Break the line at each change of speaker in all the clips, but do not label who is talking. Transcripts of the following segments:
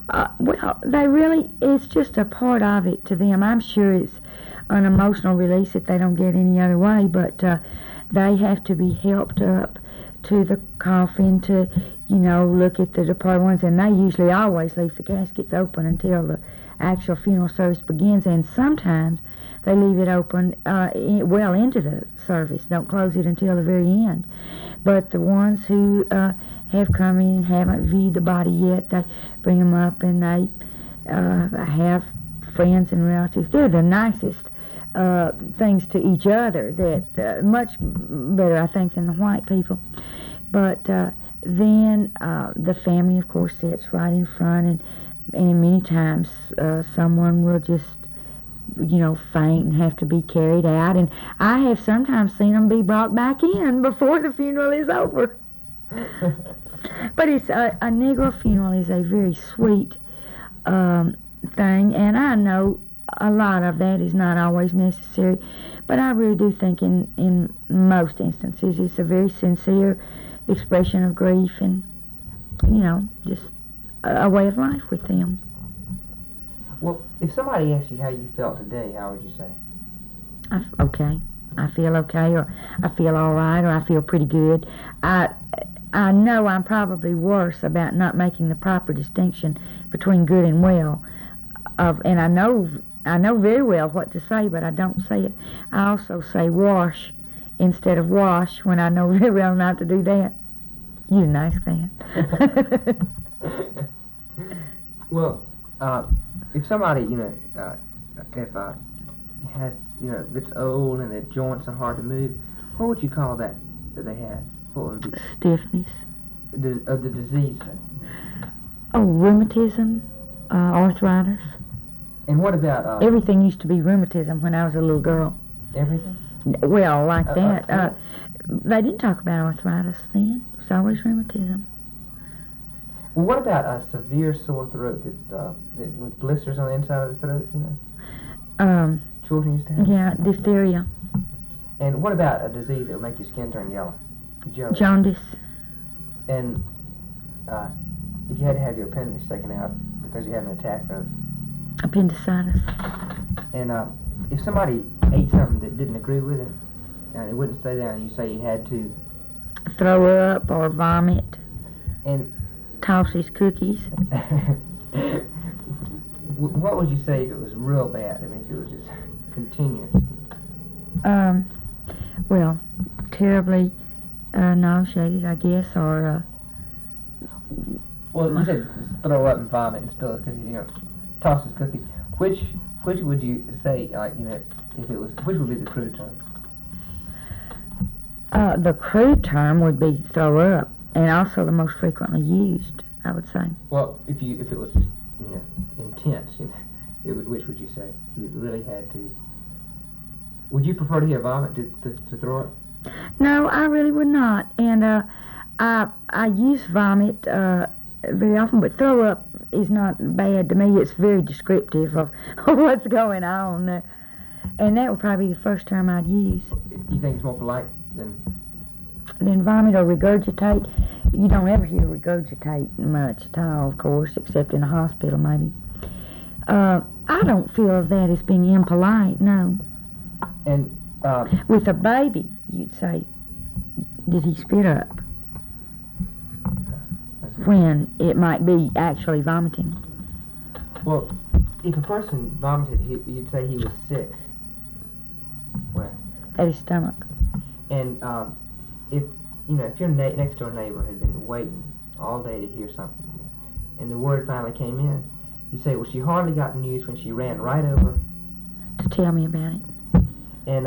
Well, they really, it's just a part of it to them. I'm sure it's an emotional release that they don't get any other way, but they have to be helped up to the coffin to, look at the departed ones, and they usually always leave the caskets open until the actual funeral service begins, and sometimes they leave it open well into the service, don't close it until the very end. But the ones who have come in and haven't viewed the body yet, they bring them up and they have friends and relatives. They're the nicest things to each other, that much better, I think, than the white people. But then the family, of course, sits right in front, and many times someone will just, faint and have to be carried out. And I have sometimes seen them be brought back in before the funeral is over. But it's a Negro funeral is a very sweet thing, and I know a lot of that is not always necessary, but I really do think in most instances it's a very sincere expression of grief and, just a way of life with them.
Well, if somebody asked you how you felt today, how would you say?
Okay. I feel okay, or I feel all right, or I feel pretty good. I know I'm probably worse about not making the proper distinction between good and well. And I know very well what to say, but I don't say it. I also say wash instead of wash when I know very well not to do that. You nice man.
Well, if somebody, has, that's old and their joints are hard to move, what would you call that they had? What would be
Stiffness.
Of the disease?
Oh, rheumatism, arthritis.
And what about...
everything used to be rheumatism when I was a little girl.
Everything?
Well, like that. They didn't talk about arthritis then. It was always rheumatism.
Well, what about a severe sore throat that with blisters on the inside of the throat, Children used to have?
Yeah, diphtheria.
And what about a disease that would make your skin turn yellow?
Jaundice.
And if you had to have your appendix taken out because you had an attack of...
Appendicitis.
And if somebody ate something that didn't agree with it, and it wouldn't stay there, and you say you had to...
Throw up or vomit.
And...
Toss his cookies.
What would you say if it was real bad? I mean, if it was just continuous?
Well, terribly nauseated, I guess, or...
Well, you said throw up and vomit and spill his cookies, toss his cookies. Which would you say, if it was, which would be the crude term?
The crude term would be throw up, and also the most frequently used, I would say.
Well, if it was just, intense, which would you say? You really had to... Would you prefer to hear vomit to throw up?
No, I really would not. And I use vomit very often, but throw up is not bad to me. It's very descriptive of what's going on. And that would probably be the first term I'd use.
You think it's more polite than
vomit or regurgitate? You don't ever hear regurgitate much at all, of course, except in a hospital, maybe. I don't feel that as being impolite, no.
And
with a baby, you'd say, did he spit up? When it might be actually vomiting.
Well, if a person vomited, you'd say he was sick. Where?
At his stomach.
And if your next door neighbor had been waiting all day to hear something, and the word finally came in, you'd say, well, she hardly got the news when she ran right over
to tell me about it.
And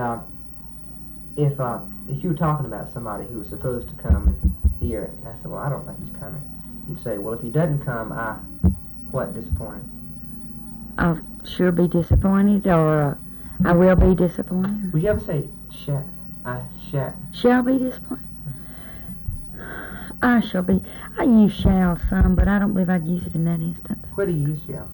if you were talking about somebody who was supposed to come and hear it, and I said, well, I don't think he's coming, you'd say, well, if he doesn't come, disappointed?
I'll sure be disappointed, or I will be disappointed.
Would you ever say
Shall be disappointed? I shall be. I use shall some, but I don't believe I'd use it in that instance.
Where do you use shall?